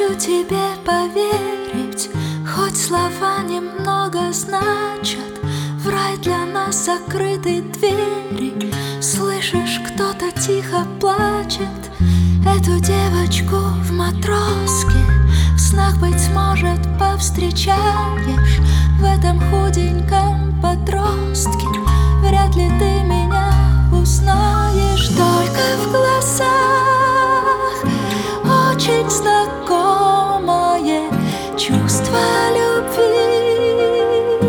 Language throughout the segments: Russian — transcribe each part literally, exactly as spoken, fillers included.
хочу тебе поверить, хоть слова немного значат. В рай для нас закрыты двери. Слышишь, кто-то тихо плачет. Эту девочку в матроске в снах, быть может, повстречаешь. В этом худеньком подростке вряд ли ты меня узнаешь. Только в глазах очень знакомое чувство любви,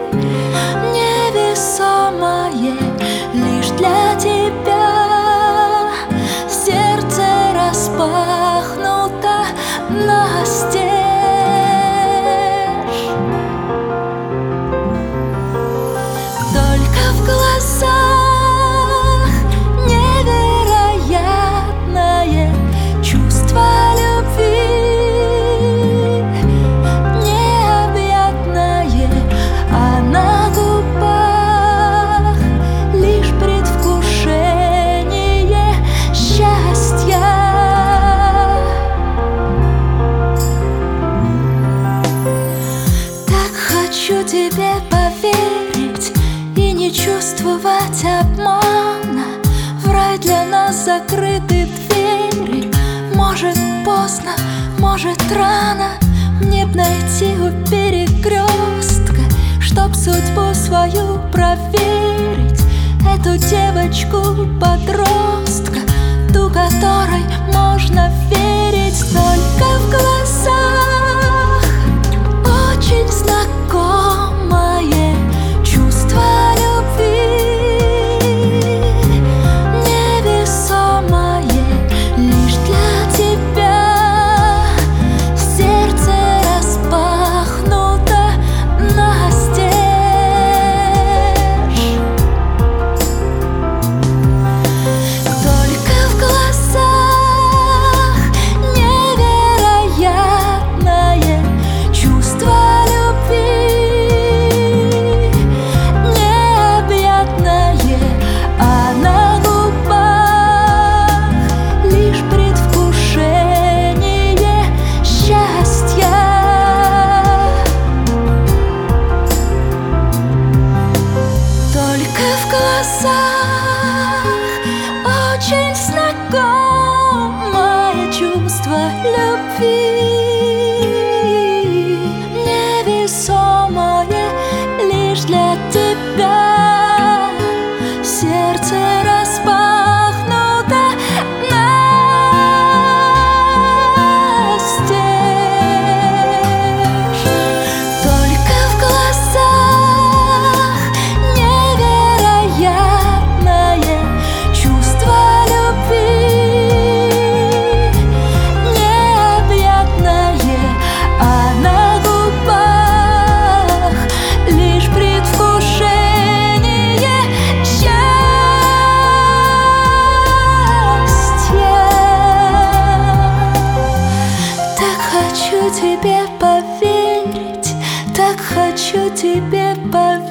невесомое лишь для тебя. Сердце распахнуто настежь. Только в глазах невероятное чувство любви, необъятное, а на губах лишь предвкушение счастья. Так хочу тебе поверить и не чувствовать обмана. В рай для нас закрыты двери. Может, поздно, может, рано мне б найти у перекрестка, чтоб судьбу свою проверить. Эту девочку-подростка, ту, которой можно верить. Только в глазах очень знакомое чувство любви, невесомое лишь для тебя. Сердце распахнуто настежь. Только в глазах невероятное чувство любви, необъятное, а на губах лишь предвкушение счастья. Только в глазах очень знакомое чувство любви, невесомое лишь для тебя. Сердце распахнуто настежь. Только в глазах невероятное чувство любви, необъятное, а на губах лишь предвкушение счастья. Так хочу тебе поверить, так хочу тебе поверить.